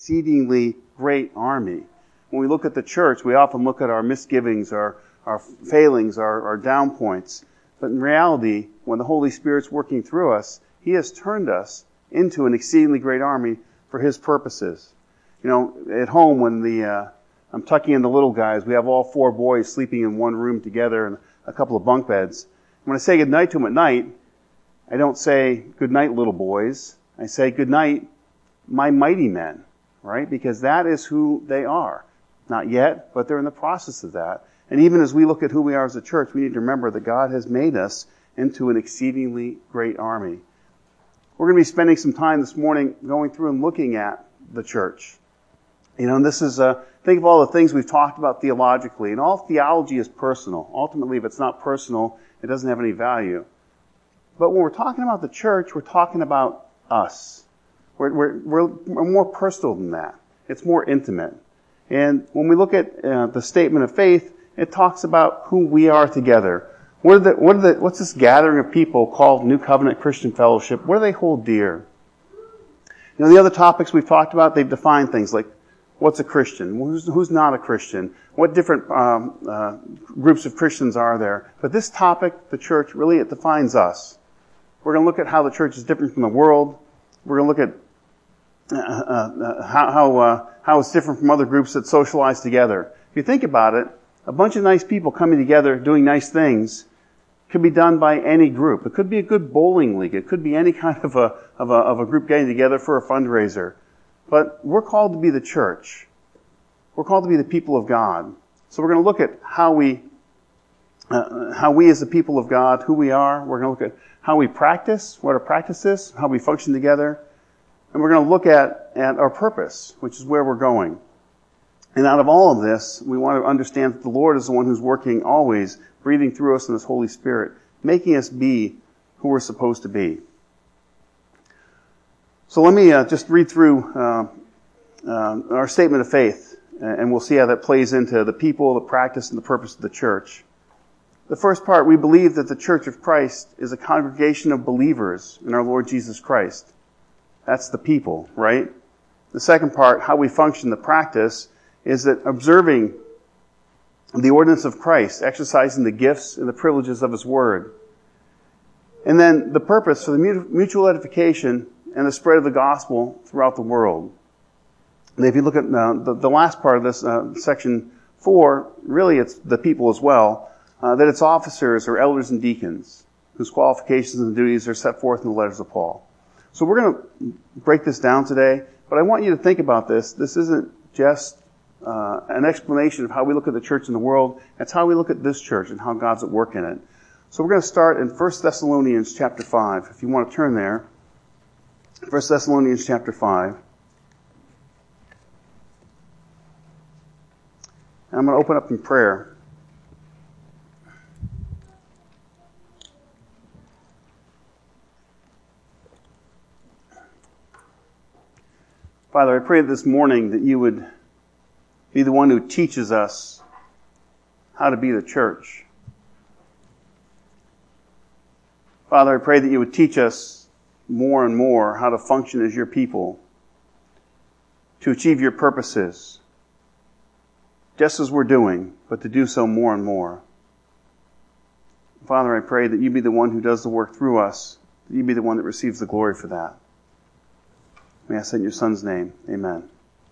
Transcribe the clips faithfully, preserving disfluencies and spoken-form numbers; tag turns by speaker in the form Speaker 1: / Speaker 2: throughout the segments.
Speaker 1: exceedingly great army. When we look at the church, we often look at our misgivings, our, our failings, our, our down points. But in reality, when the Holy Spirit's working through us, He has turned us into an exceedingly great army for His purposes. You know, at home when the uh, I'm tucking in the little guys, we have all four boys sleeping in one room together and a couple of bunk beds. When I say goodnight to them at night, I don't say, good night, little boys. I say, good night, my mighty men, right? Because that is who they are. Not yet, but they're in the process of that. And even as we look at who we are as a church, we need to remember that God has made us into an exceedingly great army. We're going to be spending some time this morning going through and looking at the church. You know, and this is, uh, think of all the things we've talked about theologically. And all theology is personal. Ultimately, if it's not personal, it doesn't have any value. But when we're talking about the church, we're talking about us. We're, we're, we're, we're more personal than that. It's more intimate. And when we look at uh, the statement of faith, it talks about who we are together. What are the, what are the, what's this gathering of people called New Covenant Christian Fellowship? What do they hold dear? You know, the other topics we've talked about, they've defined things like what's a Christian? Who's, who's not a Christian? What different um, uh, groups of Christians are there? But this topic, the church, really it defines us. We're going to look at how the church is different from the world. We're going to look at uh, uh, how how, uh, how it's different from other groups that socialize together. If you think about it, a bunch of nice people coming together doing nice things could be done by any group. It could be a good bowling league. It could be any kind of a of a, of a group getting together for a fundraiser. But we're called to be the church. We're called to be the people of God. So we're going to look at how we uh, how we as the people of God, who we are. We're going to look at how we practice, what our practice is, how we function together. And we're going to look at, at our purpose, which is where we're going. And out of all of this, we want to understand that the Lord is the one who's working always, breathing through us in His Holy Spirit, making us be who we're supposed to be. So let me uh, just read through uh, uh, our statement of faith, and we'll see how that plays into the people, the practice, and the purpose of the church. The first part, we believe that the Church of Christ is a congregation of believers in our Lord Jesus Christ. That's the people, right? The second part, how we function, the practice, is that observing the ordinance of Christ, exercising the gifts and the privileges of His Word. And then the purpose for the mutual edification and the spread of the gospel throughout the world. And if you look at uh, the, the last part of this, uh, section four, really it's the people as well, uh, that it's officers or elders and deacons whose qualifications and duties are set forth in the letters of Paul. So we're going to break this down today, but I want you to think about this. This isn't just uh, an explanation of how we look at the church in the world. It's how we look at this church and how God's at work in it. So we're going to start in First Thessalonians chapter five. If you want to turn there. First Thessalonians chapter five. And I'm going to open up in prayer. Father, I pray this morning that you would be the one who teaches us how to be the church. Father, I pray that you would teach us more and more how to function as your people, to achieve your purposes, just as we're doing, but to do so more and more. Father, I pray that you be the one who does the work through us, that you be the one that receives the glory for that. May I say in your Son's name, amen.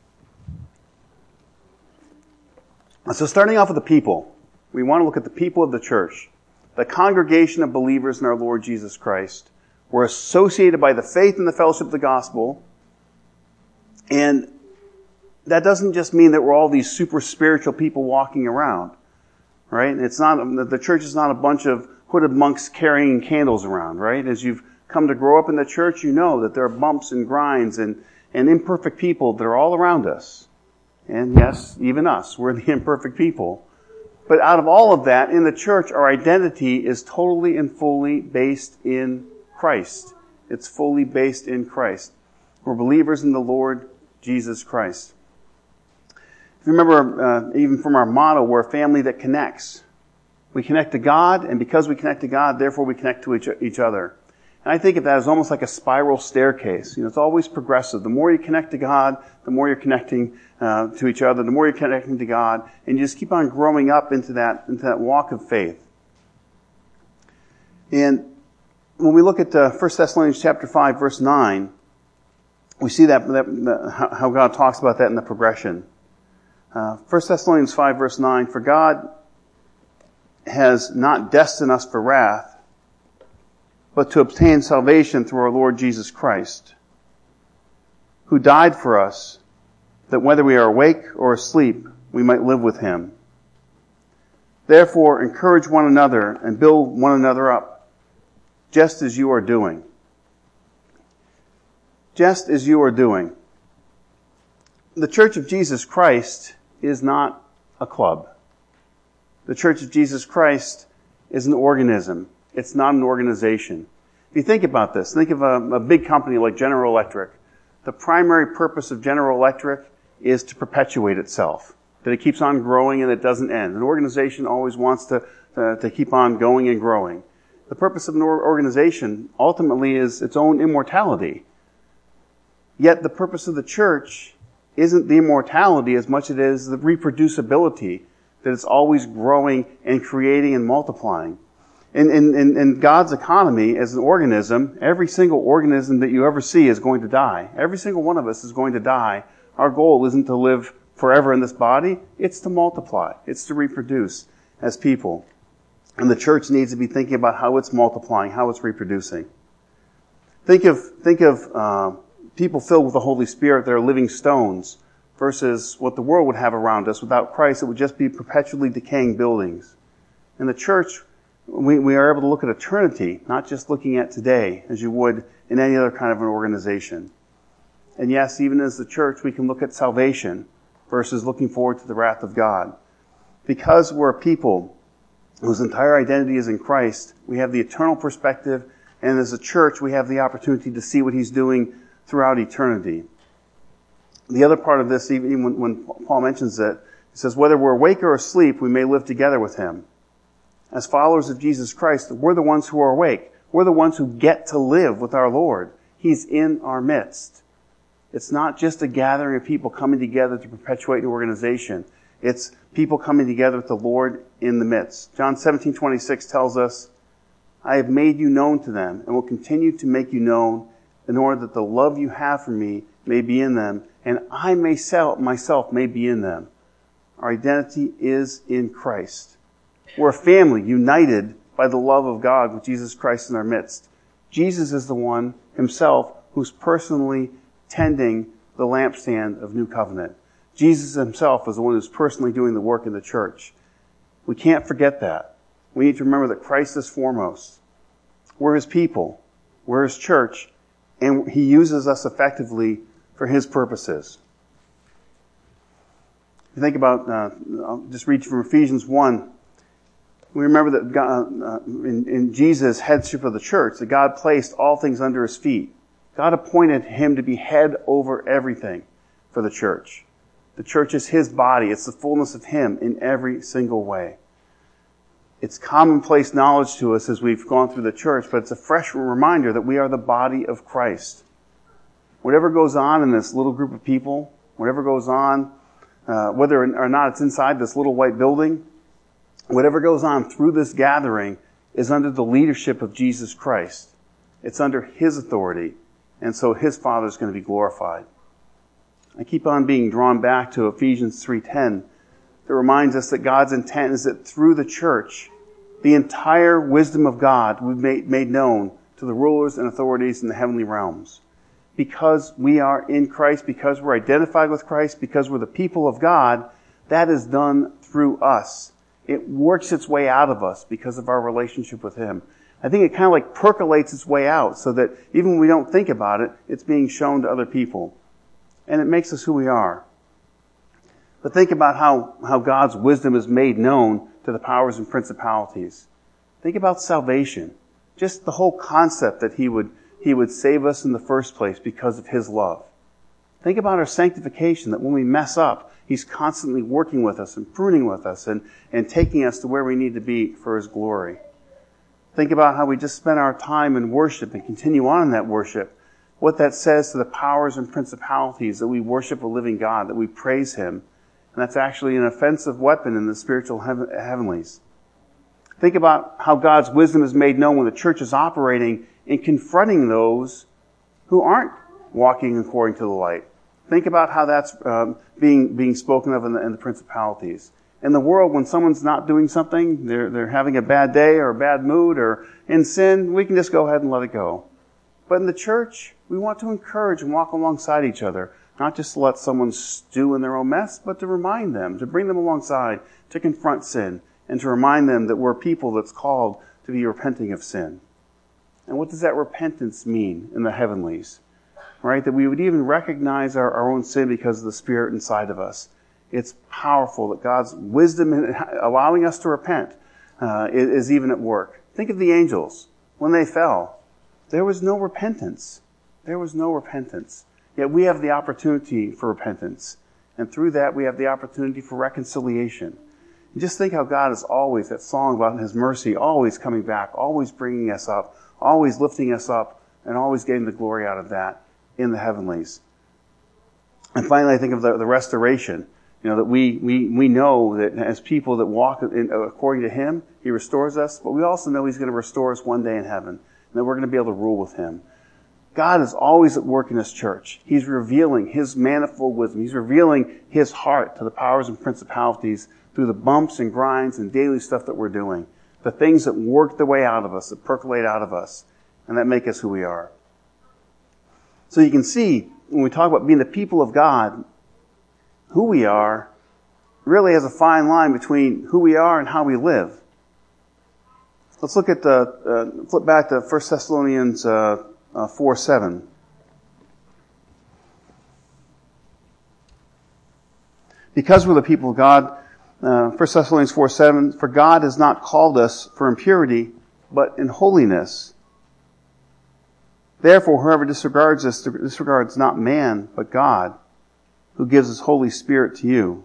Speaker 1: So starting off with the people, we want to look at the people of the church, the congregation of believers in our Lord Jesus Christ. We're associated by the faith and the fellowship of the gospel, and that doesn't just mean that we're all these super spiritual people walking around, right? It's not, the church is not a bunch of hooded monks carrying candles around, right? As you've come to grow up in the church, you know that there are bumps and grinds and, and imperfect people that are all around us. And yes, even us, we're the imperfect people. But out of all of that, in the church, our identity is totally and fully based in Christ. It's fully based in Christ. We're believers in the Lord Jesus Christ. If you remember, uh, even from our motto, we're a family that connects. We connect to God, and because we connect to God, therefore we connect to each, each other. And I think of that as almost like a spiral staircase. You know, it's always progressive. The more you connect to God, the more you're connecting uh, to each other, the more you're connecting to God, and you just keep on growing up into that into that walk of faith. And when we look at uh, First Thessalonians chapter five, verse nine, we see that, that, that how God talks about that in the progression. Uh, First Thessalonians five, verse nine, for God has not destined us for wrath, but to obtain salvation through our Lord Jesus Christ, who died for us, that whether we are awake or asleep, we might live with him. Therefore, encourage one another and build one another up, just as you are doing. Just as you are doing. The Church of Jesus Christ is not a club. The Church of Jesus Christ is an organism. It's not an organization. If you think about this, think of a, a big company like General Electric. The primary purpose of General Electric is to perpetuate itself, that it keeps on growing and it doesn't end. An organization always wants to, uh, to keep on going and growing. The purpose of an organization ultimately is its own immortality. Yet the purpose of the church isn't the immortality as much as it is the reproducibility, that it's always growing and creating and multiplying. In, in, in God's economy, as an organism, every single organism that you ever see is going to die. Every single one of us is going to die. Our goal isn't to live forever in this body. It's to multiply. It's to reproduce as people. And the church needs to be thinking about how it's multiplying, how it's reproducing. Think of, think of uh, people filled with the Holy Spirit that are living stones versus what the world would have around us. Without Christ, it would just be perpetually decaying buildings. In the church, we, we are able to look at eternity, not just looking at today, as you would in any other kind of an organization. And yes, even as the church, we can look at salvation versus looking forward to the wrath of God. Because we're a people whose entire identity is in Christ, we have the eternal perspective, and as a church, we have the opportunity to see what He's doing throughout eternity. The other part of this, even when, when Paul mentions it, he says, whether we're awake or asleep, we may live together with Him. As followers of Jesus Christ, we're the ones who are awake. We're the ones who get to live with our Lord. He's in our midst. It's not just a gathering of people coming together to perpetuate an organization. It's people coming together with the Lord in the midst. John seventeen twenty-six tells us, I have made you known to them and will continue to make you known in order that the love you have for me may be in them and I myself may be in them. Our identity is in Christ. We're a family united by the love of God with Jesus Christ in our midst. Jesus is the one Himself who's personally tending the lampstand of New Covenant. Jesus Himself is the one who's personally doing the work in the church. We can't forget that. We need to remember that Christ is foremost. We're His people. We're His church. And He uses us effectively for His purposes. If you think about, uh, I'll just read from Ephesians one. We remember that God, uh, in, in Jesus' headship of the church, that God placed all things under His feet. God appointed Him to be head over everything for the church. The church is His body. It's the fullness of Him in every single way. It's commonplace knowledge to us as we've gone through the church, but it's a fresh reminder that we are the body of Christ. Whatever goes on in this little group of people, whatever goes on, uh, whether or not it's inside this little white building, whatever goes on through this gathering is under the leadership of Jesus Christ. It's under His authority, and so His Father is going to be glorified. I keep on being drawn back to Ephesians three ten. That reminds us that God's intent is that through the church, the entire wisdom of God will be made, made known to the rulers and authorities in the heavenly realms. Because we are in Christ, because we're identified with Christ, because we're the people of God, that is done through us. It works its way out of us because of our relationship with Him. I think it kind of like percolates its way out so that even when we don't think about it, it's being shown to other people. And it makes us who we are. But think about how, how God's wisdom is made known to the powers and principalities. Think about salvation. Just the whole concept that He would, He would save us in the first place because of His love. Think about our sanctification, that when we mess up, He's constantly working with us and pruning with us and, and taking us to where we need to be for His glory. Think about how we just spent our time in worship and continue on in that worship. What that says to the powers and principalities that we worship a living God, that we praise Him. And that's actually an offensive weapon in the spiritual heaven- heavenlies. Think about how God's wisdom is made known when the church is operating in confronting those who aren't walking according to the light. Think about how that's um, being being spoken of in the, in the principalities. In the world, when someone's not doing something, they're they're having a bad day or a bad mood or in sin, we can just go ahead and let it go. But in the church, we want to encourage and walk alongside each other, not just to let someone stew in their own mess, but to remind them, to bring them alongside, to confront sin, and to remind them that we're people that's called to be repenting of sin. And what does that repentance mean in the heavenlies? Right? That we would even recognize our, our own sin because of the Spirit inside of us. It's powerful that God's wisdom in allowing us to repent uh, is, is even at work. Think of the angels. When they fell, there was no repentance. There was no repentance. Yet we have the opportunity for repentance. And through that, we have the opportunity for reconciliation. And just think how God is always, that song about His mercy, always coming back, always bringing us up, always lifting us up, and always getting the glory out of that in the heavenlies. And finally, I think of the, the restoration. You know, that we, we, we know that as people that walk in, according to Him, He restores us, but we also know He's going to restore us one day in heaven, and that we're going to be able to rule with Him. God is always at work in His church. He's revealing His manifold wisdom. He's revealing His heart to the powers and principalities through the bumps and grinds and daily stuff that we're doing. The things that work their way out of us, that percolate out of us, and that make us who we are. So you can see, when we talk about being the people of God, who we are really has a fine line between who we are and how we live. Let's look at the, uh, flip back to First Thessalonians uh, uh, four seven. Because we're the people of God, uh, First Thessalonians four seven, for God has not called us for impurity, but in holiness. Therefore, whoever disregards this disregards not man, but God, who gives His Holy Spirit to you.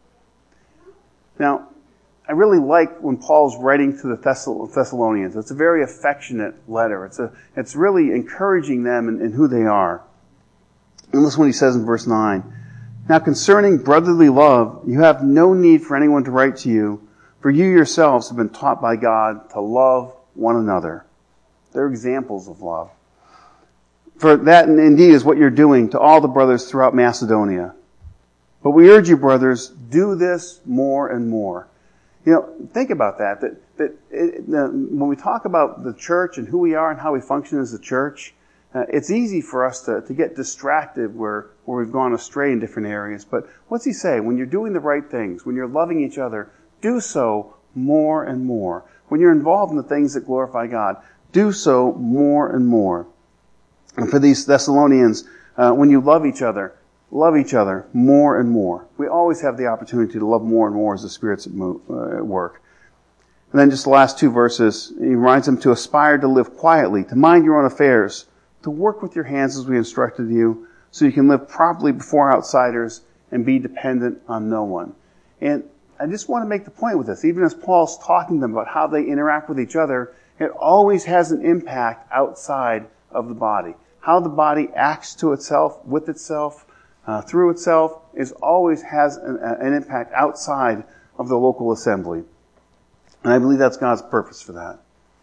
Speaker 1: Now, I really like when Paul's writing to the Thessalonians. It's a very affectionate letter. It's a, it's really encouraging them in, in who they are. And listen what he says in verse nine. Now concerning brotherly love, you have no need for anyone to write to you, for you yourselves have been taught by God to love one another. They're examples of love. For that indeed is what you're doing to all the brothers throughout Macedonia. But we urge you, brothers, do this more and more. You know, think about that. That, that it, uh, when we talk about the church and who we are and how we function as a church, uh, it's easy for us to, to get distracted where, where we've gone astray in different areas. But what's he say? When you're doing the right things, when you're loving each other, do so more and more. When you're involved in the things that glorify God, do so more and more. And for these Thessalonians, uh, when you love each other, love each other more and more. We always have the opportunity to love more and more as the Spirit's at, move, uh, at work. And then just the last two verses, he reminds them to aspire to live quietly, to mind your own affairs, to work with your hands as we instructed you, so you can live properly before outsiders and be dependent on no one. And I just want to make the point with this, even as Paul's talking to them about how they interact with each other, it always has an impact outside of the body. How the body acts to itself, with itself, uh, through itself, is always has an, an impact outside of the local assembly. And I believe that's God's purpose for that.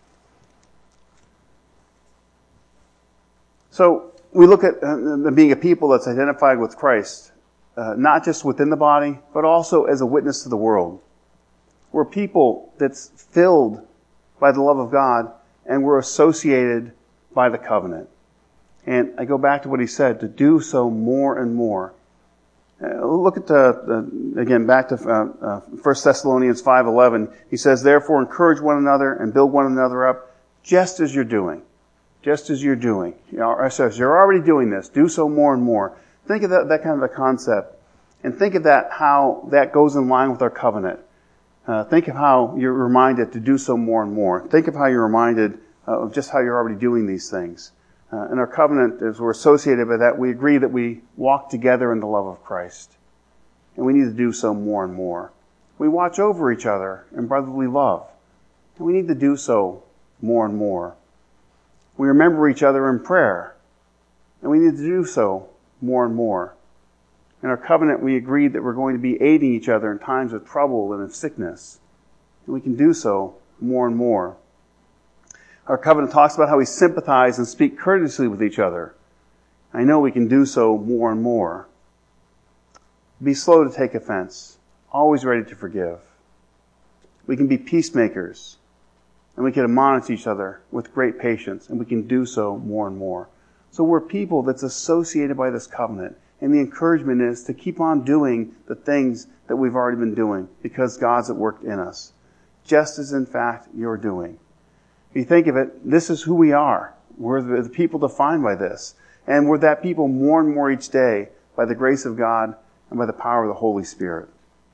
Speaker 1: So, we look at uh, being a people that's identified with Christ, uh, not just within the body, but also as a witness to the world. We're a people that's filled by the love of God, and we're associated by the covenant. And I go back to what he said, to do so more and more. Uh, look at the, the, again, back to uh, uh, First Thessalonians five eleven. He says, therefore encourage one another and build one another up, just as you're doing. Just as you're doing. You know, so you're already doing this. Do so more and more. Think of that, that kind of a concept. And think of that, how that goes in line with our covenant. Uh, think of how you're reminded to do so more and more. Think of how you're reminded of just how you're already doing these things. Uh, and our covenant, as we're associated with that, we agree that we walk together in the love of Christ. And we need to do so more and more. We watch over each other in brotherly love. And we need to do so more and more. We remember each other in prayer, and we need to do so more and more. In our covenant, we agreed that we're going to be aiding each other in times of trouble and of sickness. And we can do so more and more. Our covenant talks about how we sympathize and speak courteously with each other. I know we can do so more and more. Be slow to take offense, always ready to forgive. We can be peacemakers, and we can admonish each other with great patience, and we can do so more and more. So we're people that's associated by this covenant, and the encouragement is to keep on doing the things that we've already been doing because God's at work in us, just as in fact you're doing. If you think of it, this is who we are. We're the people defined by this, and we're that people more and more each day by the grace of God and by the power of the Holy Spirit.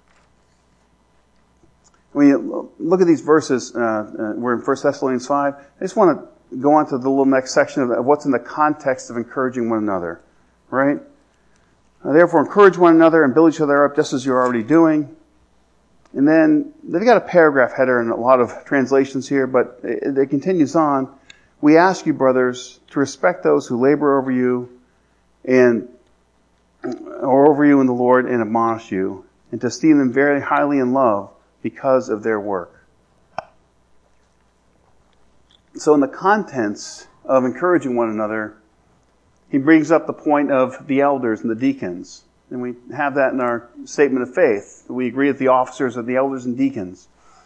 Speaker 1: When you look at these verses, uh, uh, we're in First Thessalonians five, I just want to go on to the little next section of, of what's in the context of encouraging one another, right? Uh, therefore, encourage one another and build each other up just as you're already doing. And then, they've got a paragraph header in a lot of translations here, but it, it continues on. We ask you, brothers, to respect those who labor over you and or over you in the Lord and admonish you, and to esteem them very highly in love because of their work. So in the contents of encouraging one another, he brings up the point of the elders and the deacons. And we have that in our statement of faith. We agree that the officers are the elders and deacons.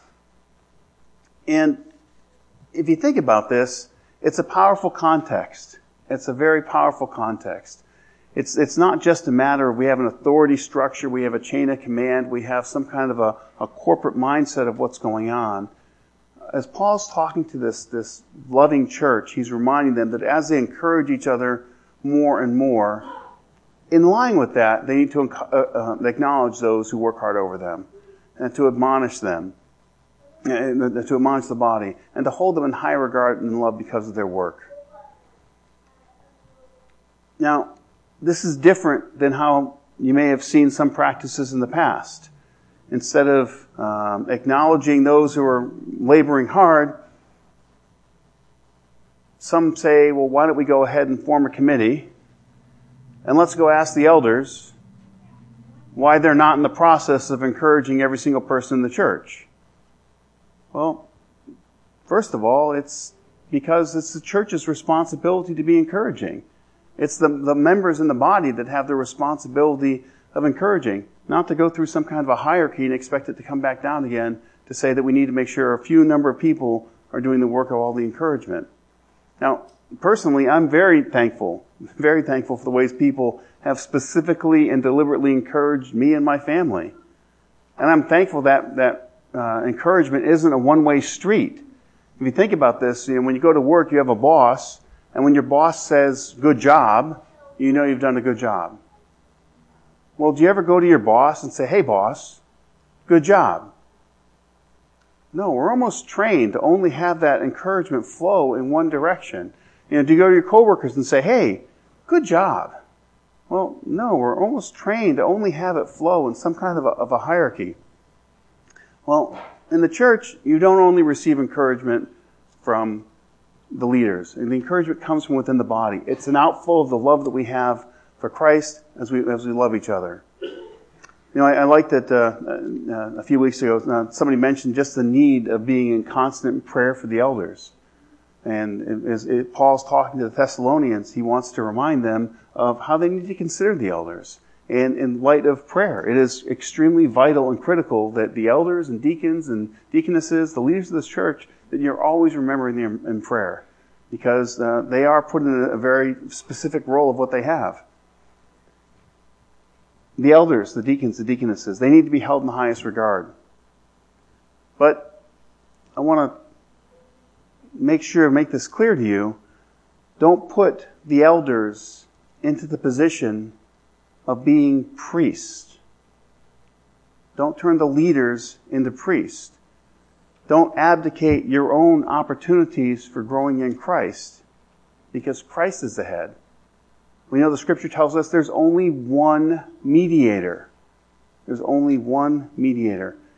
Speaker 1: And if you think about this, it's a powerful context. It's a very powerful context. It's it's not just a matter of we have an authority structure, we have a chain of command, we have some kind of a, a corporate mindset of what's going on. As Paul's talking to this, this loving church, he's reminding them that as they encourage each other more and more, in line with that, they need to uh, uh, acknowledge those who work hard over them, and to admonish them, and to admonish the body, and to hold them in high regard and love because of their work. Now, this is different than how you may have seen some practices in the past. Instead of um, acknowledging those who are laboring hard, some say, well, why don't we go ahead and form a committee, and let's go ask the elders why they're not in the process of encouraging every single person in the church. Well, first of all, it's because it's the church's responsibility to be encouraging. It's the, the members in the body that have the responsibility of encouraging, not to go through some kind of a hierarchy and expect it to come back down again to say that we need to make sure a few number of people are doing the work of all the encouragement. Now, personally, I'm very thankful, very thankful for the ways people have specifically and deliberately encouraged me and my family. And I'm thankful that that uh, encouragement isn't a one-way street. If you think about this, you know, when you go to work, you have a boss, and when your boss says, good job, you know you've done a good job. Well, do you ever go to your boss and say, hey boss, good job? No, we're almost trained to only have that encouragement flow in one direction. You know, do you go to your coworkers and say, hey, good job? Well, no, we're almost trained to only have it flow in some kind of a, of a hierarchy. Well, in the church, you don't only receive encouragement from the leaders. And the encouragement comes from within the body. It's an outflow of the love that we have for Christ as we as we love each other. You know, I, I like that uh, uh, a few weeks ago, uh, somebody mentioned just the need of being in constant prayer for the elders. And as Paul's talking to the Thessalonians, he wants to remind them of how they need to consider the elders. And in light of prayer, it is extremely vital and critical that the elders and deacons and deaconesses, the leaders of this church, that you're always remembering them in prayer. Because uh, they are put in a very specific role of what they have. The elders, the deacons, the deaconesses, they need to be held in the highest regard. But I want to make sure, make this clear to you, don't put the elders into the position of being priests. Don't turn the leaders into priests. Don't abdicate your own opportunities for growing in Christ, because Christ is the head. We know the Scripture tells us there's only one mediator. There's only one mediator.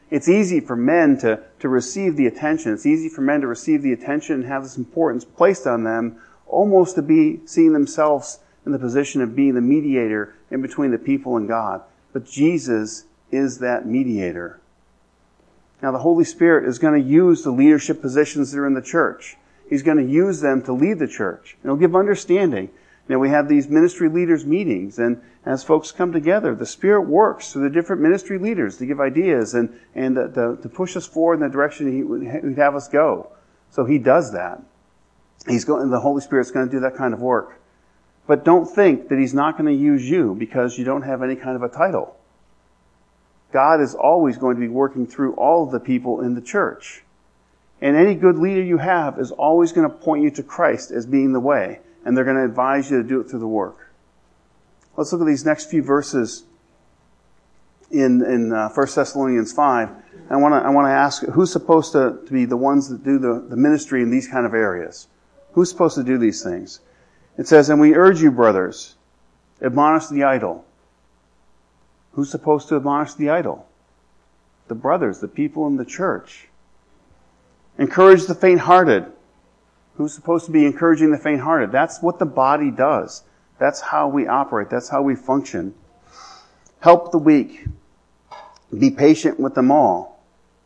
Speaker 1: It's easy for men to, to receive the attention. It's easy for men to receive the attention and have this importance placed on them, almost to be seeing themselves in the position of being the mediator in between the people and God. But Jesus is that mediator. Now, the Holy Spirit is going to use the leadership positions that are in the church. He's going to use them to lead the church. And He'll give understanding. You know, we have these ministry leaders meetings, and as folks come together, the Spirit works through the different ministry leaders to give ideas and, and to, to, to push us forward in the direction He would He'd have us go. So He does that. He's going, the Holy Spirit's going to do that kind of work. But don't think that He's not going to use you because you don't have any kind of a title. God is always going to be working through all of the people in the church. And any good leader you have is always going to point you to Christ as being the way. And they're going to advise you to do it through the work. Let's look at these next few verses in, in uh, First Thessalonians five. I want to I want to ask, who's supposed to, to be the ones that do the, the ministry in these kind of areas? Who's supposed to do these things? It says, and we urge you, brothers, admonish the idle. Who's supposed to admonish the idle? The brothers, the people in the church. Encourage the faint-hearted. Who's supposed to be encouraging the faint-hearted? That's what the body does. That's how we operate. That's how we function. Help the weak. Be patient with them all.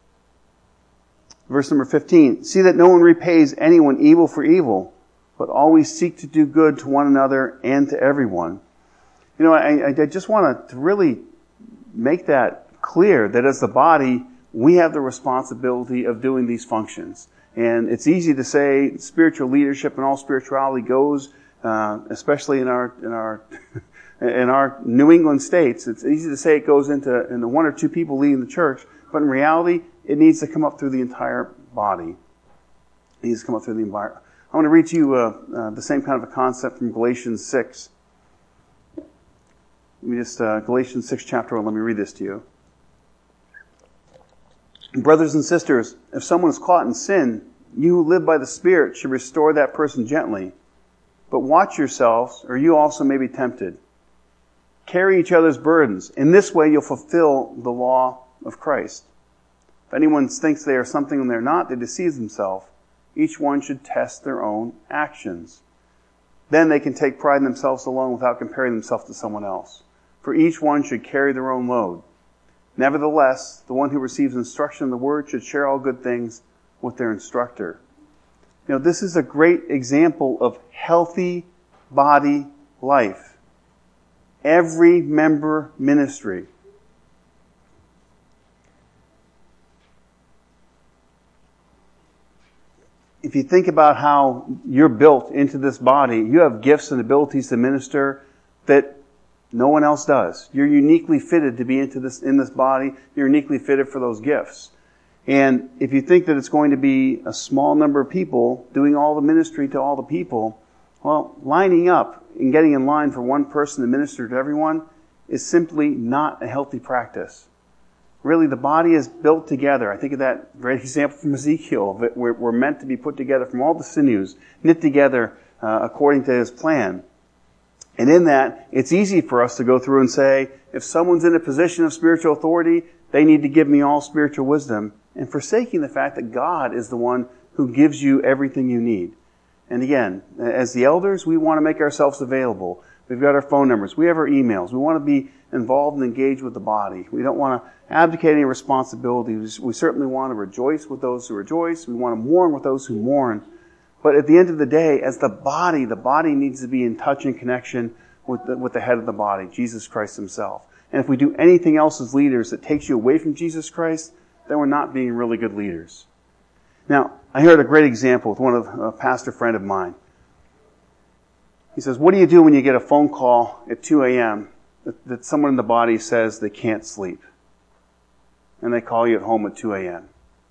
Speaker 1: Verse number fifteen. See that no one repays anyone evil for evil, but always seek to do good to one another and to everyone. You know, I, I just want to really make that clear that as the body, we have the responsibility of doing these functions. And it's easy to say spiritual leadership and all spirituality goes, uh, especially in our in our in our New England states. It's easy to say it goes into into one or two people leading the church, but in reality, it needs to come up through the entire body. It needs to come up through the environment. I want to read to you uh, uh, the same kind of a concept from Galatians six. Let me just uh, Galatians six, chapter one. Let me read this to you. Brothers and sisters, if someone is caught in sin, you who live by the Spirit should restore that person gently. But watch yourselves, or you also may be tempted. Carry each other's burdens. In this way you'll fulfill the law of Christ. If anyone thinks they are something and they're not, they deceive themselves. Each one should test their own actions. Then they can take pride in themselves alone without comparing themselves to someone else. For each one should carry their own load. Nevertheless, the one who receives instruction in the Word should share all good things with their instructor. You know, this is a great example of healthy body life. Every member ministry. If you think about how you're built into this body, you have gifts and abilities to minister that no one else does. You're uniquely fitted to be into this, in this body. You're uniquely fitted for those gifts. And if you think that it's going to be a small number of people doing all the ministry to all the people, well, lining up and getting in line for one person to minister to everyone is simply not a healthy practice. Really, the body is built together. I think of that great example from Ezekiel. That we're, we're meant to be put together from all the sinews, knit together uh, according to His plan. And in that, it's easy for us to go through and say, if someone's in a position of spiritual authority, they need to give me all spiritual wisdom, and forsaking the fact that God is the one who gives you everything you need. And again, as the elders, we want to make ourselves available. We've got our phone numbers. We have our emails. We want to be involved and engaged with the body. We don't want to abdicate any responsibilities. We certainly want to rejoice with those who rejoice. We want to mourn with those who mourn. But at the end of the day, as the body, the body needs to be in touch and connection with the, with the head of the body, Jesus Christ Himself. And if we do anything else as leaders that takes you away from Jesus Christ, then we're not being really good leaders. Now, I heard a great example with one of a pastor friend of mine. He says, what do you do when you get a phone call at two a.m. that, that someone in the body says they can't sleep? And they call you at home at two a.m.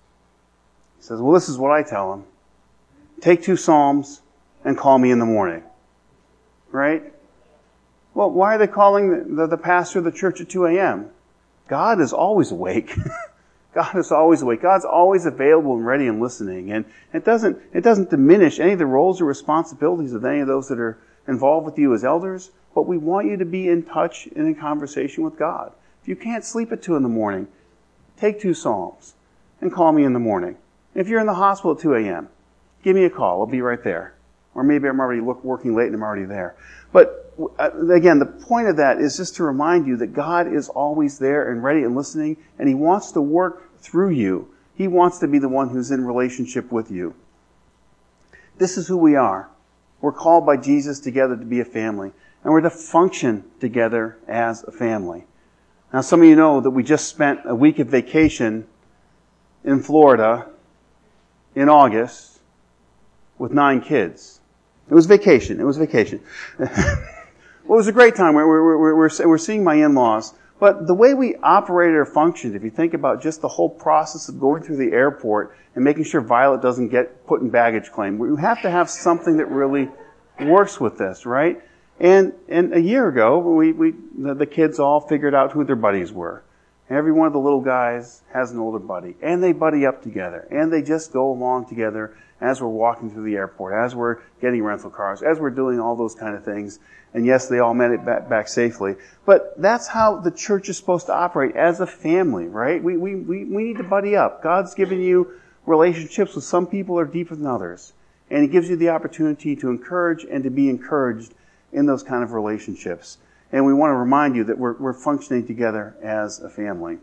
Speaker 1: He says, well, this is what I tell them. Take two Psalms and call me in the morning. Right? Well, why are they calling the, the, the pastor of the church at two a.m.? God is always awake. God is always awake. God's always available and ready and listening. And it doesn't, it doesn't diminish any of the roles or responsibilities of any of those that are involved with you as elders, but we want you to be in touch and in conversation with God. If you can't sleep at two in the morning, take two psalms and call me in the morning. If you're in the hospital at two a.m., give me a call. I'll be right there. Or maybe I'm already look, working late and I'm already there. But uh, again, the point of that is just to remind you that God is always there and ready and listening, and He wants to work through you. He wants to be the one who's in relationship with you. This is who we are. We're called by Jesus together to be a family, and we're to function together as a family. Now, some of you know that we just spent a week of vacation in Florida in August with nine kids. It was vacation. It was vacation. Well, it was a great time. We're, we're, we're, we're, we're seeing my in-laws. But the way we operated or functioned, if you think about just the whole process of going through the airport and making sure Violet doesn't get put in baggage claim, we have to have something that really works with this, right? And and a year ago, we, we the, the kids all figured out who their buddies were. Every one of the little guys has an older buddy. And they buddy up together. And they just go along together as we're walking through the airport, as we're getting rental cars, as we're doing all those kind of things. And yes, they all made it back, back safely. But that's how the church is supposed to operate, as a family, right? We, we, we, we need to buddy up. God's given you relationships with some people are deeper than others. And He gives you the opportunity to encourage and to be encouraged in those kind of relationships. And we want to remind you that we're, we're functioning together as a family.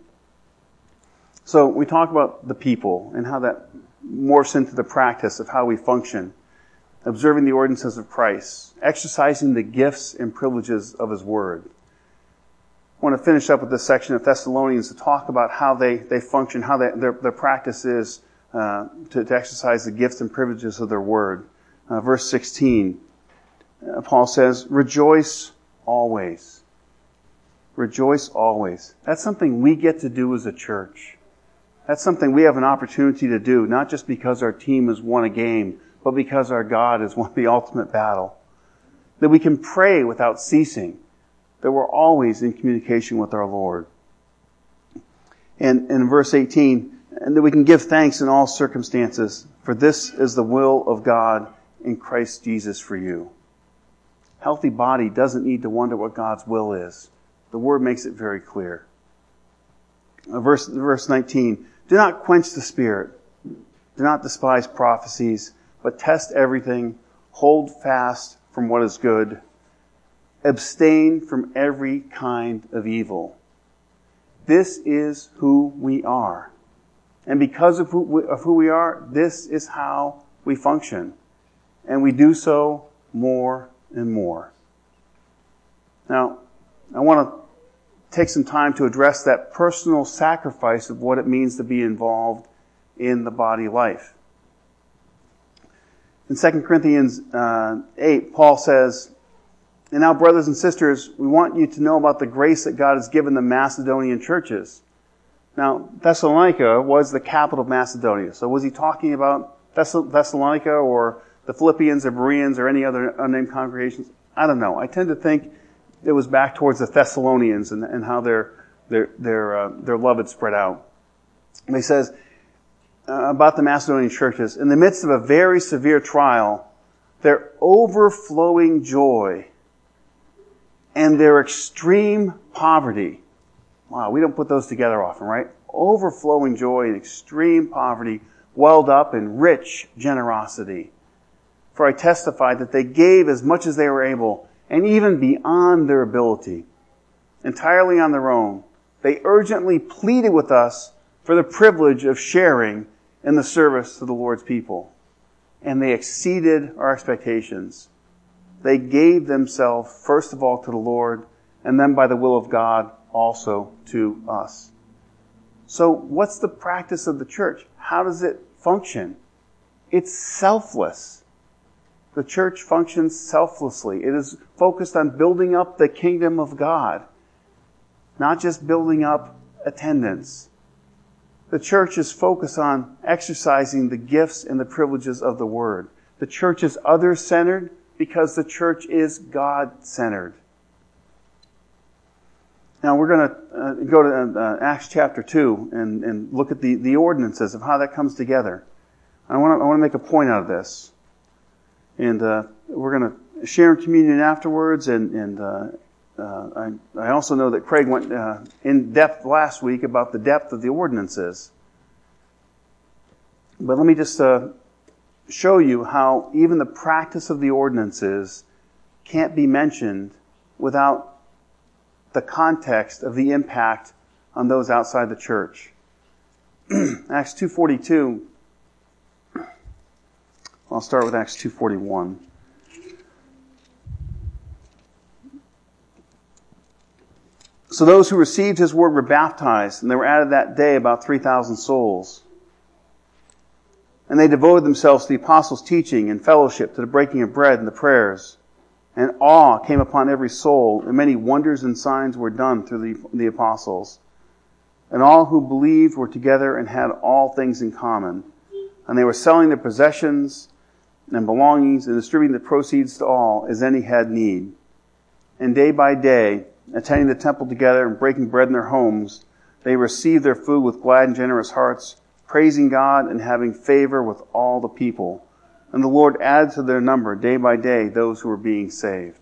Speaker 1: So we talk about the people and how that morphs into the practice of how we function. Observing the ordinances of Christ. Exercising the gifts and privileges of His Word. I want to finish up with this section of Thessalonians to talk about how they, they function, how they, their, their practice is uh, to, to exercise the gifts and privileges of their Word. Uh, verse sixteen, uh, Paul says, rejoice always. Rejoice always. That's something we get to do as a church. That's something we have an opportunity to do, not just because our team has won a game, but because our God has won the ultimate battle. That we can pray without ceasing. That we're always in communication with our Lord. And in verse eighteen, and that we can give thanks in all circumstances, for this is the will of God in Christ Jesus for you. Healthy body doesn't need to wonder what God's will is. The Word makes it very clear. Verse, verse nineteen, do not quench the Spirit. Do not despise prophecies, but test everything. Hold fast from what is good. Abstain from every kind of evil. This is who we are. And because of who, we, of who we are, this is how we function. And we do so more and more. Now, I want to take some time to address that personal sacrifice of what it means to be involved in the body life. In Second Corinthians uh, eight, Paul says, and now, brothers and sisters, we want you to know about the grace that God has given the Macedonian churches. Now, Thessalonica was the capital of Macedonia. So was he talking about Thessalonica or the Philippians or Bereans or any other unnamed congregations? I don't know. I tend to think it was back towards the Thessalonians and, and how their their their uh, their love had spread out. And he says uh, about the Macedonian churches, in the midst of a very severe trial, their overflowing joy and their extreme poverty. Wow, we don't put those together often, right? Overflowing joy and extreme poverty welled up in rich generosity. For I testify that they gave as much as they were able, and even beyond their ability, entirely on their own. They urgently pleaded with us for the privilege of sharing in the service of the Lord's people. And they exceeded our expectations. They gave themselves, first of all, to the Lord, and then by the will of God, also to us. So what's the practice of the church? How does it function? It's selfless. The church functions selflessly. It is focused on building up the kingdom of God, not just building up attendance. The church is focused on exercising the gifts and the privileges of the Word. The church is other-centered because the church is God-centered. Now we're going to uh, go to uh, Acts chapter two and, and look at the, the ordinances of how that comes together. I want to I want to make a point out of this. And uh, we're going to share in communion afterwards, and, and uh, uh, I, I also know that Craig went uh, in depth last week about the depth of the ordinances. But let me just uh, show you how even the practice of the ordinances can't be mentioned without the context of the impact on those outside the church. Acts two forty-two. I'll start with Acts two forty-one. So those who received his word were baptized, and there were added that day about three thousand souls. And they devoted themselves to the apostles' teaching and fellowship, to the breaking of bread and the prayers. And awe came upon every soul, and many wonders and signs were done through the, the apostles. And all who believed were together and had all things in common. And they were selling their possessions and belongings and distributing the proceeds to all as any had need. And day by day, attending the temple together and breaking bread in their homes, they received their food with glad and generous hearts, praising God and having favor with all the people. And the Lord added to their number day by day those who were being saved.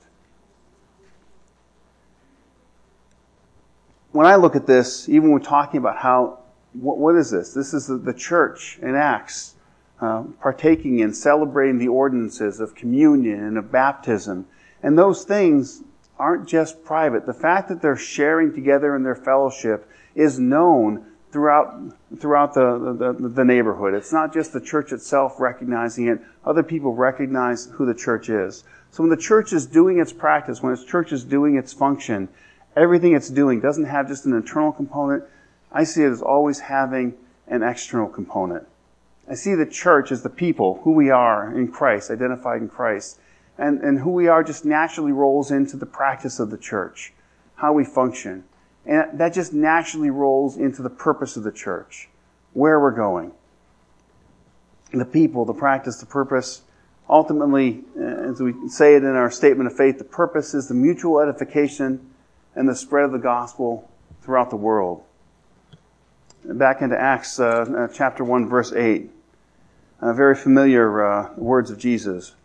Speaker 1: When I look at this, even when we're talking about how, what, what is this? This is the, the church in Acts, uh, partaking in, celebrating the ordinances of communion and of baptism. And those things aren't just private. The fact that they're sharing together in their fellowship is known throughout throughout the, the, the neighborhood. It's not just the church itself recognizing it. Other people recognize who the church is. So when the church is doing its practice, when the church is doing its function, everything it's doing doesn't have just an internal component. I see it as always having an external component. I see the church as the people, who we are in Christ, identified in Christ. And, and who we are just naturally rolls into the practice of the church, how we function. And that just naturally rolls into the purpose of the church, where we're going. The people, the practice, the purpose. Ultimately, as we say it in our statement of faith, the purpose is the mutual edification and the spread of the gospel throughout the world. Back into Acts uh, chapter one, verse eight. Uh, very familiar uh, words of Jesus.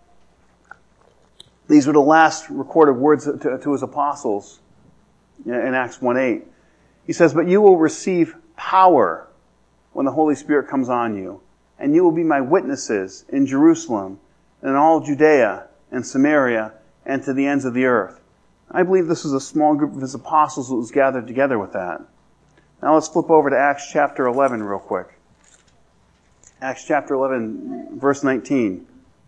Speaker 1: These were the last recorded words to, to his apostles in Acts one eight. He says, "But you will receive power when the Holy Spirit comes on you, and you will be my witnesses in Jerusalem and in all Judea and Samaria and to the ends of the earth." I believe this was a small group of his apostles that was gathered together with that. Now let's flip over to Acts chapter eleven real quick. Acts chapter eleven, verse nineteen.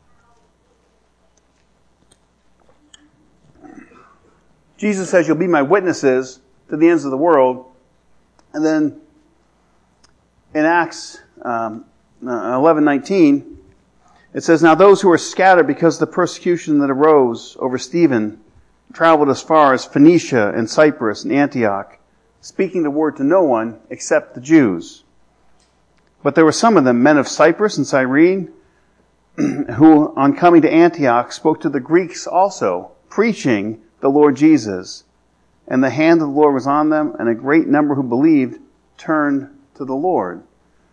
Speaker 1: Jesus says, "You'll be my witnesses to the ends of the world." And then in Acts um, eleven nineteen, it says, "Now those who were scattered because of the persecution that arose over Stephen traveled as far as Phoenicia and Cyprus and Antioch, speaking the word to no one except the Jews. But there were some of them, men of Cyprus and Cyrene, who on coming to Antioch spoke to the Greeks also, preaching the Lord Jesus. And the hand of the Lord was on them, and a great number who believed turned to the Lord."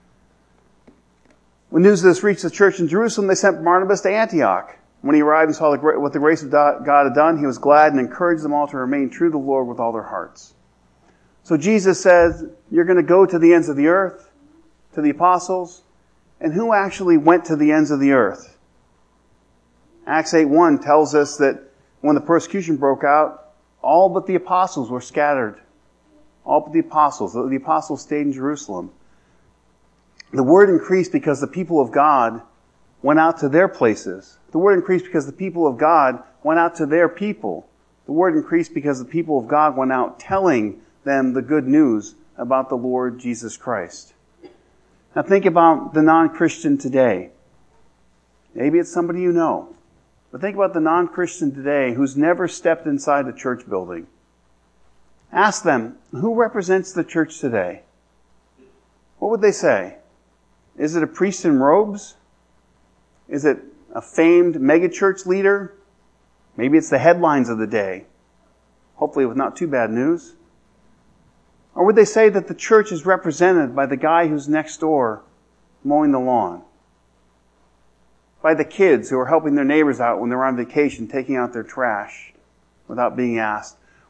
Speaker 1: When news of this reached the church in Jerusalem, they sent Barnabas to Antioch. When he arrived and saw the, what the grace of God had done, he was glad and encouraged them all to remain true to the Lord with all their hearts. So Jesus says, you're going to go to the ends of the earth, to the apostles. And who actually went to the ends of the earth? Acts eight one tells us that when the persecution broke out, all but the apostles were scattered. All but the apostles. The apostles stayed in Jerusalem. The word increased because the people of God went out to their places. The word increased because the people of God went out to their people. The word increased because the people of God went out telling them the good news about the Lord Jesus Christ. Now think about the non-Christian today. Maybe it's somebody you know. But think about the non-Christian today who's never stepped inside a church building. Ask them, who represents the church today? What would they say? Is it a priest in robes? Is it a famed megachurch leader? Maybe it's the headlines of the day. Hopefully with not too bad news. Or would they say that the church is represented by the guy who's next door mowing the lawn? By the kids who are helping their neighbors out when they're on vacation, taking out their trash without being asked?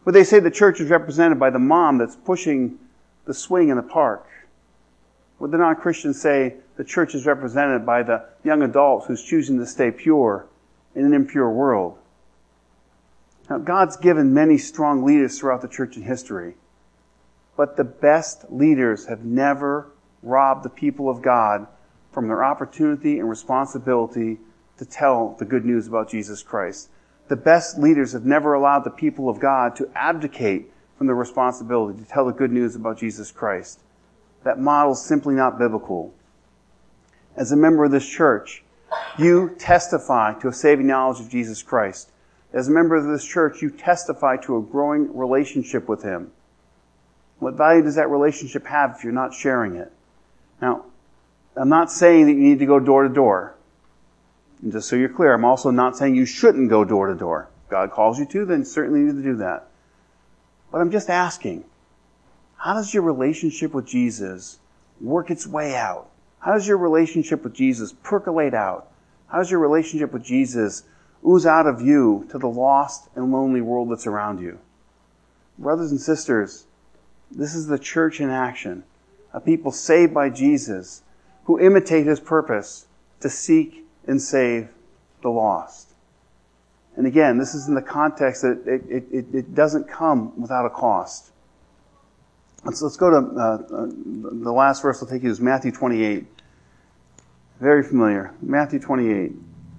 Speaker 1: Would they say the church is represented by the mom that's pushing the swing in the park? Would the non-Christians say the church is represented by the young adult who's choosing to stay pure in an impure world? Now, God's given many strong leaders throughout the church in history, but the best leaders have never robbed the people of God from their opportunity and responsibility to tell the good news about Jesus Christ. The best leaders have never allowed the people of God to abdicate from their responsibility to tell the good news about Jesus Christ. That model is simply not biblical. As a member of this church, you testify to a saving knowledge of Jesus Christ. As a member of this church, you testify to a growing relationship with Him. What value does that relationship have if you're not sharing it? Now, I'm not saying that you need to go door to door. And just so you're clear, I'm also not saying you shouldn't go door to door. If God calls you to, then certainly you need to do that. But I'm just asking, how does your relationship with Jesus work its way out? How does your relationship with Jesus percolate out? How does your relationship with Jesus ooze out of you to the lost and lonely world that's around you? Brothers and sisters, this is the church in action. A people saved by Jesus who imitate His purpose to seek and save the lost. And again, this is in the context that it, it, it, it doesn't come without a cost. Let's, let's go to uh, uh, the last verse I'll take you is Matthew twenty-eight. Very familiar. Matthew twenty-eight.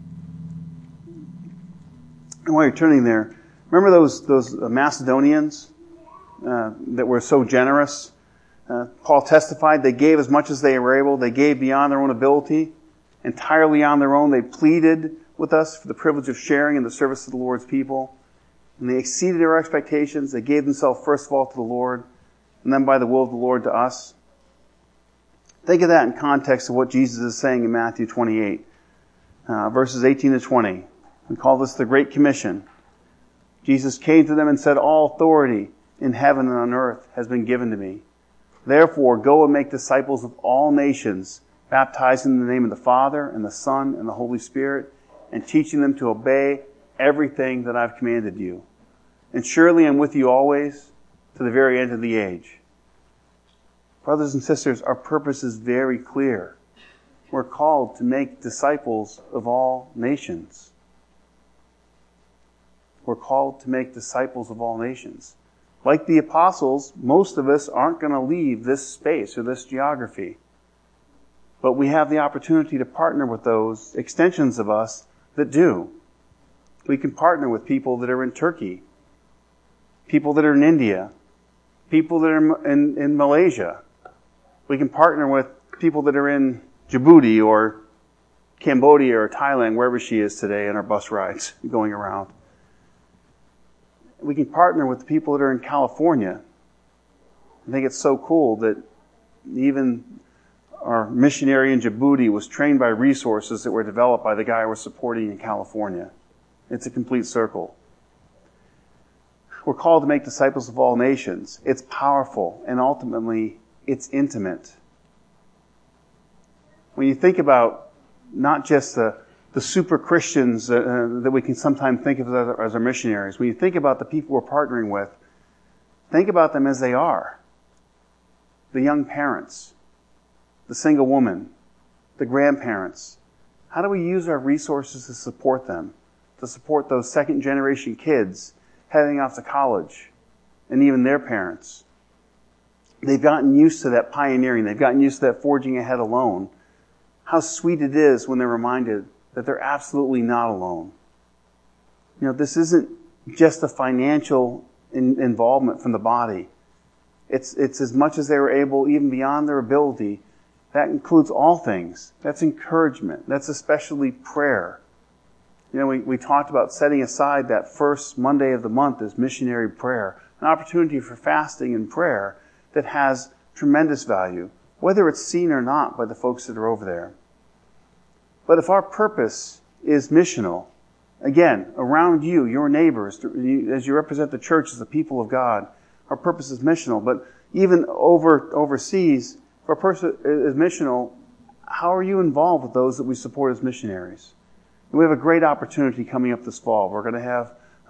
Speaker 1: And while you're turning there, remember those, those Macedonians uh, that were so generous? Uh, Paul testified they gave as much as they were able. They gave beyond their own ability, entirely on their own. They pleaded with us for the privilege of sharing in the service of the Lord's people. And they exceeded our expectations. They gave themselves first of all to the Lord, and then by the will of the Lord to us. Think of that in context of what Jesus is saying in Matthew twenty-eight, uh, verses eighteen to twenty. We call this the Great Commission. Jesus came to them and said, "All authority in heaven and on earth has been given to me. Therefore, go and make disciples of all nations, baptizing in the name of the Father and the Son and the Holy Spirit, and teaching them to obey everything that I've commanded you. And surely I'm with you always to the very end of the age." Brothers and sisters, our purpose is very clear. We're called to make disciples of all nations. We're called to make disciples of all nations. Like the apostles, most of us aren't going to leave this space or this geography. But we have the opportunity to partner with those extensions of us that do. We can partner with people that are in Turkey, people that are in India, people that are in, in Malaysia. We can partner with people that are in Djibouti or Cambodia or Thailand, wherever she is today in our bus rides going around. We can partner with the people that are in California. I think it's so cool that even our missionary in Djibouti was trained by resources that were developed by the guy we're supporting in California. It's a complete circle. We're called to make disciples of all nations. It's powerful, and ultimately, it's intimate. When you think about not just the the super Christians uh, that we can sometimes think of as our, as our missionaries, when you think about the people we're partnering with, think about them as they are. The young parents, the single woman, the grandparents. How do we use our resources to support them? To support those second generation kids heading off to college, and even their parents. They've gotten used to that pioneering. They've gotten used to that forging ahead alone. How sweet it is when they're reminded that they're absolutely not alone. You know, this isn't just a financial in, involvement from the body. It's, it's as much as they were able, even beyond their ability. That includes all things. That's encouragement. That's especially prayer. You know, we, we talked about setting aside that first Monday of the month as missionary prayer, an opportunity for fasting and prayer that has tremendous value, whether it's seen or not by the folks that are over there. But if our purpose is missional, again, around you, your neighbors, as you represent the church as the people of God, our purpose is missional. But even over overseas, if our purpose is missional, how are you involved with those that we support as missionaries? And we have a great opportunity coming up this fall. We're going to have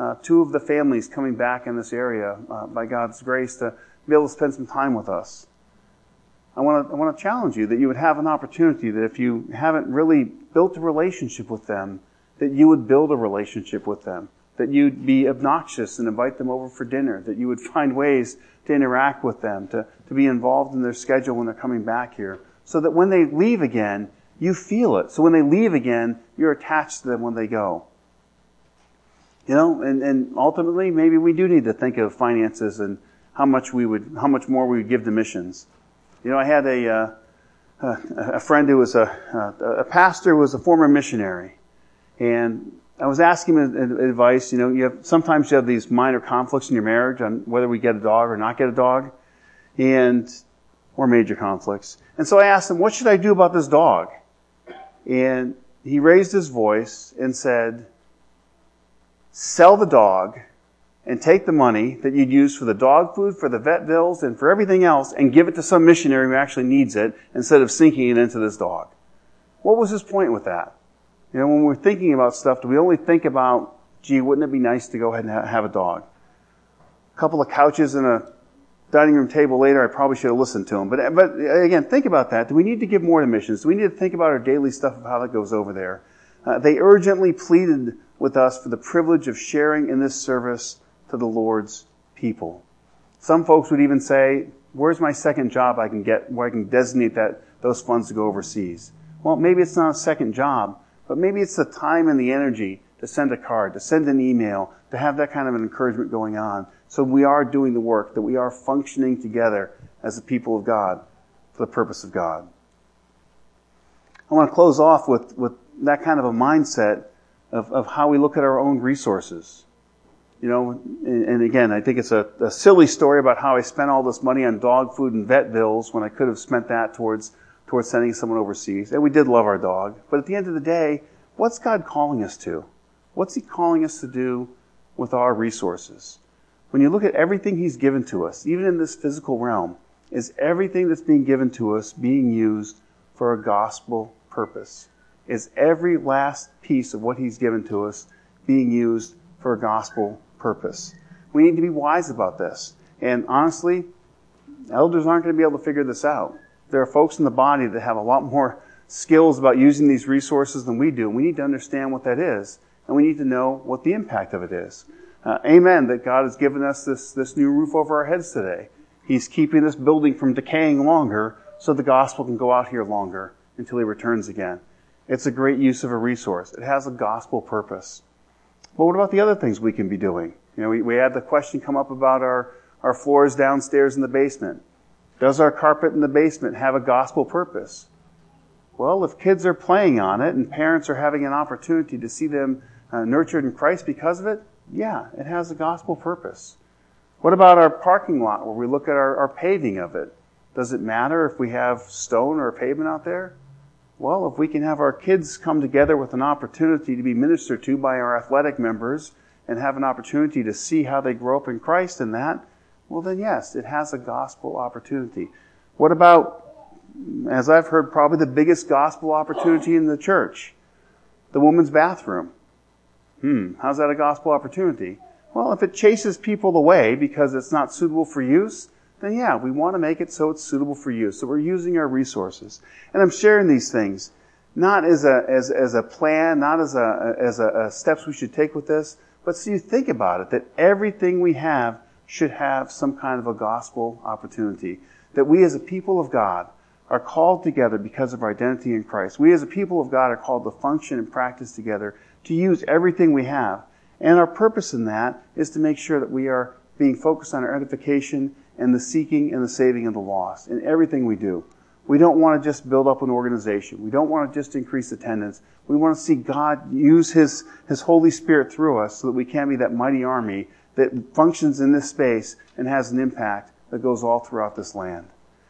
Speaker 1: uh, two of the families coming back in this area uh, by God's grace to be able to spend some time with us. I want to I want to challenge you that you would have an opportunity that if you haven't really built a relationship with them, that you would build a relationship with them, that you'd be obnoxious and invite them over for dinner, that you would find ways to interact with them, to, to be involved in their schedule when they're coming back here, so that when they leave again, you feel it. So when they leave again, you're attached to them when they go. You know, and, and ultimately, maybe we do need to think of finances and how much we would, how much more we would give to missions. You know, I had a uh, a friend who was a a pastor, who was a former missionary, and I was asking him advice. You know, you have sometimes you have these minor conflicts in your marriage on whether we get a dog or not get a dog, and or major conflicts. And so I asked him, "What should I do about this dog?" And he raised his voice and said, "Sell the dog and take the money that you'd use for the dog food, for the vet bills, and for everything else, and give it to some missionary who actually needs it, instead of sinking it into this dog." What was his point with that? You know, when we're thinking about stuff, do we only think about, gee, wouldn't it be nice to go ahead and have a dog? A couple of couches and a dining room table later, I probably should have listened to him. But, but again, think about that. Do we need to give more to missions? Do we need to think about our daily stuff of how that goes over there? Uh, they urgently pleaded with us for the privilege of sharing in this service to the Lord's people. Some folks would even say, where's my second job I can get where I can designate that those funds to go overseas? Well, maybe it's not a second job, but maybe it's the time and the energy to send a card, to send an email, to have that kind of an encouragement going on. So we are doing the work, that we are functioning together as the people of God for the purpose of God. I want to close off with, with that kind of a mindset of, of how we look at our own resources. You know, and, and again, I think it's a, a silly story about how I spent all this money on dog food and vet bills when I could have spent that towards towards sending someone overseas. And we did love our dog. But at the end of the day, what's God calling us to? What's He calling us to do with our resources? When you look at everything He's given to us, even in this physical realm, is everything that's being given to us being used for a gospel purpose? Is every last piece of what He's given to us being used for a gospel purpose? We need to be wise about this. And honestly, elders aren't going to be able to figure this out. There are folks in the body that have a lot more skills about using these resources than we do. We need to understand what that is, and we need to know what the impact of it is. Uh, amen, that God has given us this, this new roof over our heads today. He's keeping this building from decaying longer so the gospel can go out here longer until He returns again. It's a great use of a resource. It has a gospel purpose. But what about the other things we can be doing? You know, we, we had the question come up about our, our floors downstairs in the basement. Does our carpet in the basement have a gospel purpose? Well, if kids are playing on it and parents are having an opportunity to see them uh, nurtured in Christ because of it, yeah, it has a gospel purpose. What about our parking lot where we look at our, our paving of it? Does it matter if we have stone or pavement out there? Well, if we can have our kids come together with an opportunity to be ministered to by our athletic members and have an opportunity to see how they grow up in Christ in that, well then yes, it has a gospel opportunity. What about, as I've heard, probably the biggest gospel opportunity in the church? The woman's bathroom. Hmm, how's that a gospel opportunity? Well, if it chases people away because it's not suitable for use, then yeah, we want to make it so it's suitable for use. So we're using our resources. And I'm sharing these things not as a as as a plan, not as a as a, a steps we should take with this, but so you think about it, that everything we have should have some kind of a gospel opportunity. That we as a people of God are called together because of our identity in Christ. We as a people of God are called to function and practice together, to use everything we have. And our purpose in that is to make sure that we are being focused on our edification and the seeking and the saving of the lost in everything we do. We don't want to just build up an organization. We don't want to just increase attendance. We want to see God use His, His Holy Spirit through us so that we can be that mighty army that functions in this space and has an impact that goes all throughout this land.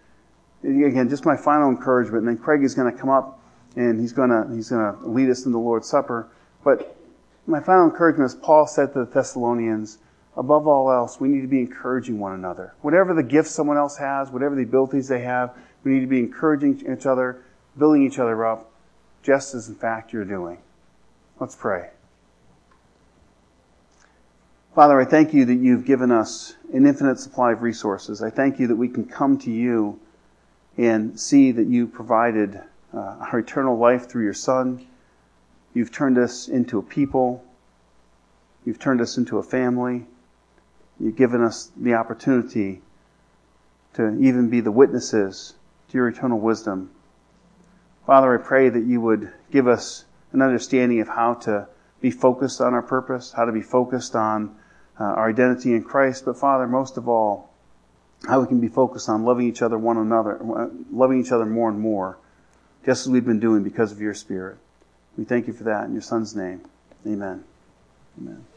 Speaker 1: Again, just my final encouragement, and then Craig is going to come up and he's going to he's going to lead us in the Lord's Supper. But my final encouragement is Paul said to the Thessalonians, above all else, we need to be encouraging one another. Whatever the gifts someone else has, whatever the abilities they have, we need to be encouraging each other, building each other up, just as in fact you're doing. Let's pray. Father, I thank you that you've given us an infinite supply of resources. I thank you that we can come to you and see that you provided uh, our eternal life through your Son. You've turned us into a people. You've turned us into a family. You've given us the opportunity to even be the witnesses to your eternal wisdom. Father, I pray that you would give us an understanding of how to be focused on our purpose, how to be focused on uh, our identity in Christ, but Father, most of all, how we can be focused on loving each other one another, loving each other more and more, just as we've been doing because of your Spirit. We thank you for that in your Son's name. Amen. Amen.